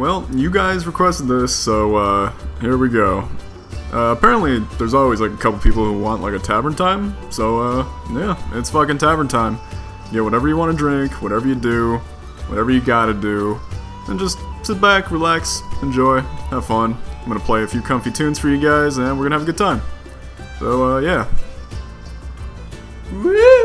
Well, you guys requested this, so here we go. Apparently, there's always like a couple people who want like a tavern time, so yeah, it's fucking tavern time. Get whatever you want to drink, whatever you do, whatever you gotta do, and just sit back, relax, enjoy, have fun. I'm gonna play a few comfy tunes for you guys, and we're gonna have a good time. So yeah. Woo!